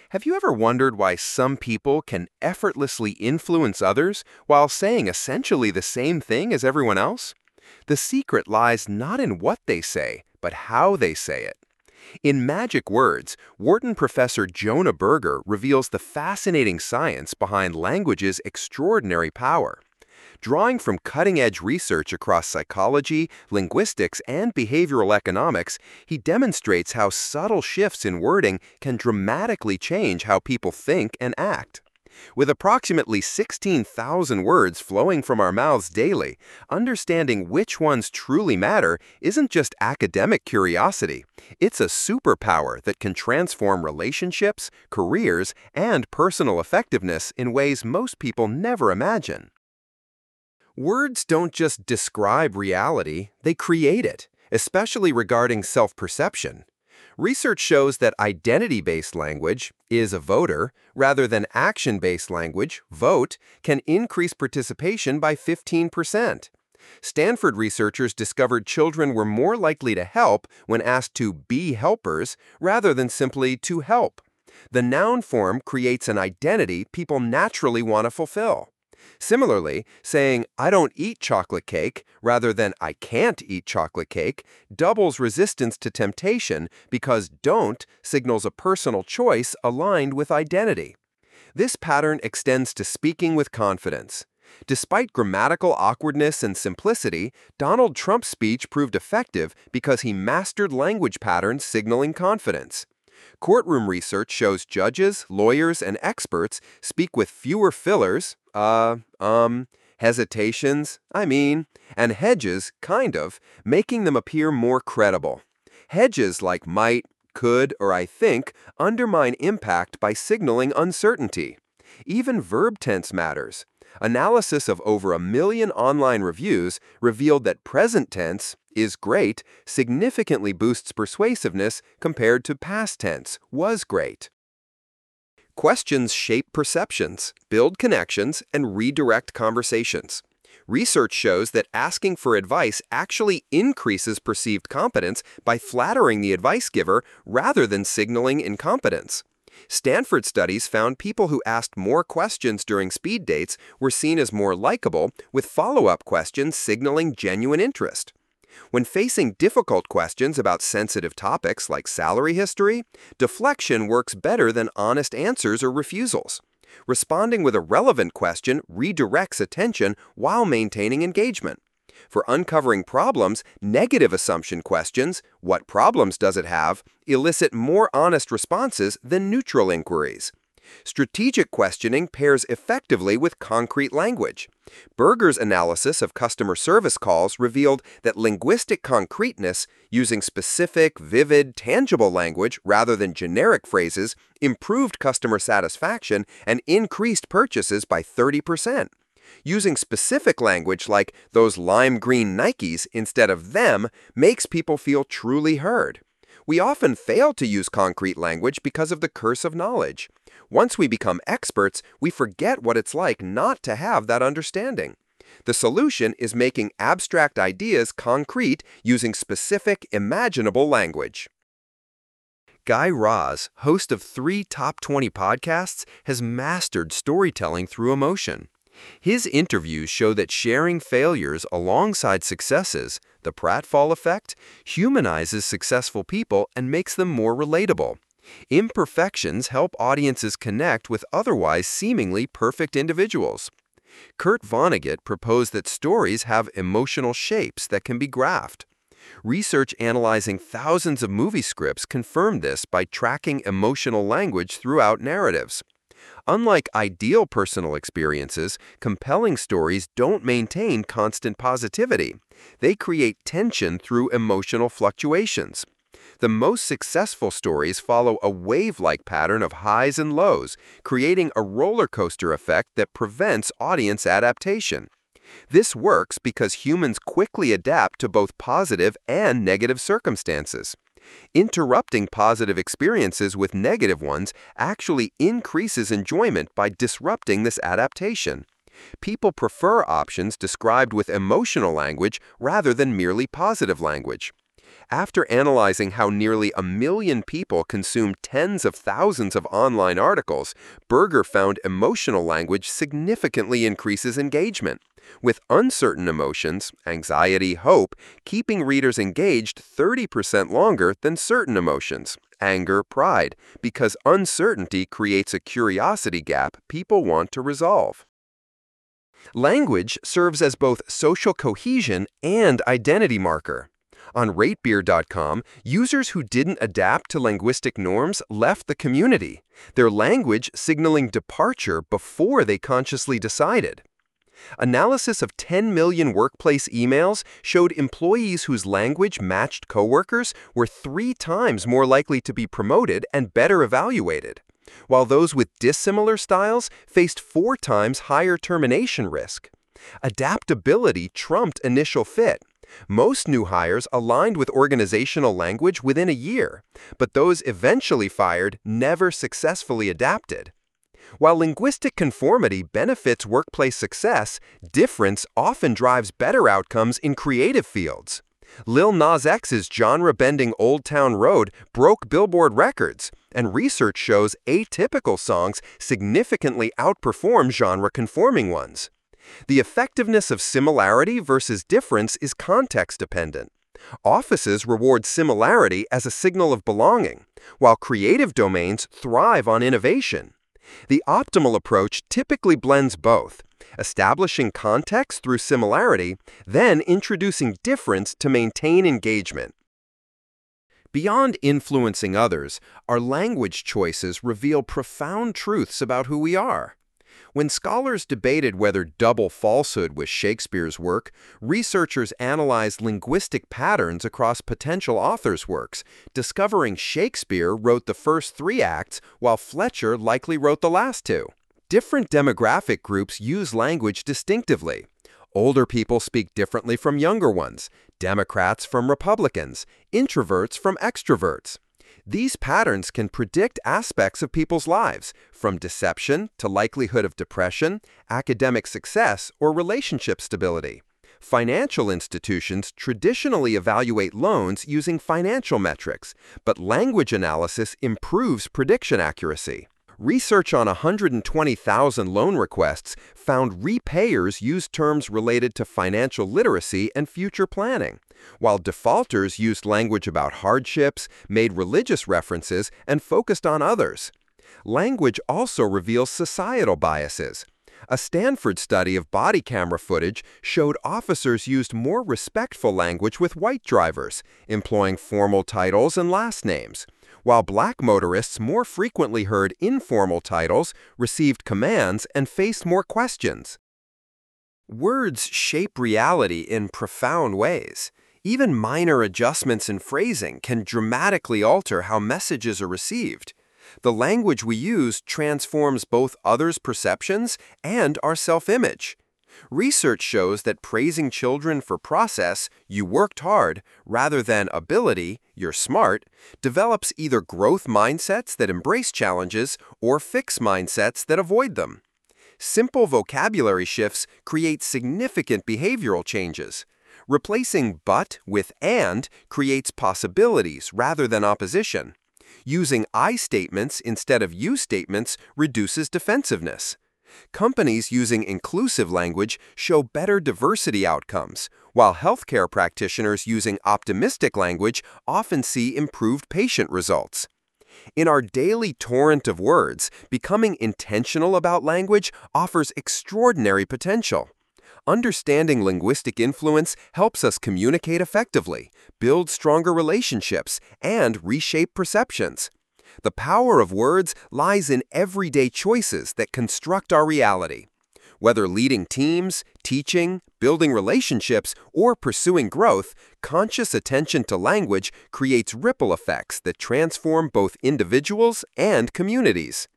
Have you ever wondered why some people can effortlessly influence others while saying essentially the same thing as everyone else? The secret lies not in what they say, but how they say it. In Magic Words, Wharton professor Jonah Berger reveals the fascinating science behind language's extraordinary power. Drawing from cutting-edge research across psychology, linguistics, and behavioral economics, he demonstrates how subtle shifts in wording can dramatically change how people think and act. With approximately 16,000 words flowing from our mouths daily, understanding which ones truly matter isn't just academic curiosity. It's a superpower that can transform relationships, careers, and personal effectiveness in ways most people never imagine. Words don't just describe reality, they create it, especially regarding self-perception. Research shows that identity-based language, is a voter, rather than action-based language, vote, can increase participation by 15%. Stanford researchers discovered children were more likely to help when asked to be helpers rather than simply to help. The noun form creates an identity people naturally want to fulfill. Similarly, saying, "I don't eat chocolate cake," rather than "I can't eat chocolate cake," doubles resistance to temptation because "don't" signals a personal choice aligned with identity. This pattern extends to speaking with confidence. Despite grammatical awkwardness and simplicity, Donald Trump's speech proved effective because he mastered language patterns signaling confidence. Courtroom research shows judges, lawyers, and experts speak with fewer fillers, hesitations, and hedges, making them appear more credible. Hedges like might, could, or I think undermine impact by signaling uncertainty. Even verb tense matters. Analysis of over 1 million online reviews revealed that present tense, is great, significantly boosts persuasiveness compared to past tense, was great. Questions shape perceptions, build connections, and redirect conversations. Research shows that asking for advice actually increases perceived competence by flattering the advice giver rather than signaling incompetence. Stanford studies found people who asked more questions during speed dates were seen as more likable, with follow-up questions signaling genuine interest. When facing difficult questions about sensitive topics like salary history, deflection works better than honest answers or refusals. Responding with a relevant question redirects attention while maintaining engagement. For uncovering problems, negative assumption questions, "What problems does it have?" elicit more honest responses than neutral inquiries. Strategic questioning pairs effectively with concrete language. Berger's analysis of customer service calls revealed that linguistic concreteness, using specific, vivid, tangible language rather than generic phrases, improved customer satisfaction and increased purchases by 30%. Using specific language like "those lime green Nikes" instead of "them" makes people feel truly heard. We often fail to use concrete language because of the curse of knowledge. Once we become experts, we forget what it's like not to have that understanding. The solution is making abstract ideas concrete using specific, imaginable language. Guy Raz, host of 3 top 20 podcasts, has mastered storytelling through emotion. His interviews show that sharing failures alongside successes, the pratfall effect, humanizes successful people and makes them more relatable. Imperfections help audiences connect with otherwise seemingly perfect individuals. Kurt Vonnegut proposed that stories have emotional shapes that can be graphed. Research analyzing thousands of movie scripts confirmed this by tracking emotional language throughout narratives. Unlike ideal personal experiences, compelling stories don't maintain constant positivity. They create tension through emotional fluctuations. The most successful stories follow a wave-like pattern of highs and lows, creating a roller coaster effect that prevents audience adaptation. This works because humans quickly adapt to both positive and negative circumstances. Interrupting positive experiences with negative ones actually increases enjoyment by disrupting this adaptation. People prefer options described with emotional language rather than merely positive language. After analyzing how nearly 1 million people consume tens of thousands of online articles, Berger found emotional language significantly increases engagement, with uncertain emotions, anxiety, hope, keeping readers engaged 30% longer than certain emotions, anger, pride, because uncertainty creates a curiosity gap people want to resolve. Language serves as both social cohesion and identity marker. On ratebeer.com, users who didn't adapt to linguistic norms left the community, their language signaling departure before they consciously decided. Analysis of 10 million workplace emails showed employees whose language matched coworkers were 3 times more likely to be promoted and better evaluated, while those with dissimilar styles faced 4 times higher termination risk. Adaptability trumped initial fit. Most new hires aligned with organizational language within a year, but those eventually fired never successfully adapted. While linguistic conformity benefits workplace success, difference often drives better outcomes in creative fields. Lil Nas X's genre-bending Old Town Road broke Billboard records, and research shows atypical songs significantly outperform genre-conforming ones. The effectiveness of similarity versus difference is context-dependent. Offices reward similarity as a signal of belonging, while creative domains thrive on innovation. The optimal approach typically blends both, establishing context through similarity, then introducing difference to maintain engagement. Beyond influencing others, our language choices reveal profound truths about who we are. When scholars debated whether double falsehood was Shakespeare's work, researchers analyzed linguistic patterns across potential authors' works, discovering Shakespeare wrote the first 3 acts while Fletcher likely wrote the last 2. Different demographic groups use language distinctively. Older people speak differently from younger ones, Democrats from Republicans, introverts from extroverts. These patterns can predict aspects of people's lives, from deception to likelihood of depression, academic success, or relationship stability. Financial institutions traditionally evaluate loans using financial metrics, but language analysis improves prediction accuracy. Research on 120,000 loan requests found repayers used terms related to financial literacy and future planning, while defaulters used language about hardships, made religious references, and focused on others. Language also reveals societal biases. A Stanford study of body camera footage showed officers used more respectful language with white drivers, employing formal titles and last names, while black motorists more frequently heard informal titles, received commands, and faced more questions. Words shape reality in profound ways. Even minor adjustments in phrasing can dramatically alter how messages are received. The language we use transforms both others' perceptions and our self-image. Research shows that praising children for process, "you worked hard," rather than ability, "you're smart," develops either growth mindsets that embrace challenges or fixed mindsets that avoid them. Simple vocabulary shifts create significant behavioral changes. Replacing but with and creates possibilities rather than opposition. Using I statements instead of you statements reduces defensiveness. Companies using inclusive language show better diversity outcomes, while healthcare practitioners using optimistic language often see improved patient results. In our daily torrent of words, becoming intentional about language offers extraordinary potential. Understanding linguistic influence helps us communicate effectively, build stronger relationships, and reshape perceptions. The power of words lies in everyday choices that construct our reality. Whether leading teams, teaching, building relationships, or pursuing growth, conscious attention to language creates ripple effects that transform both individuals and communities.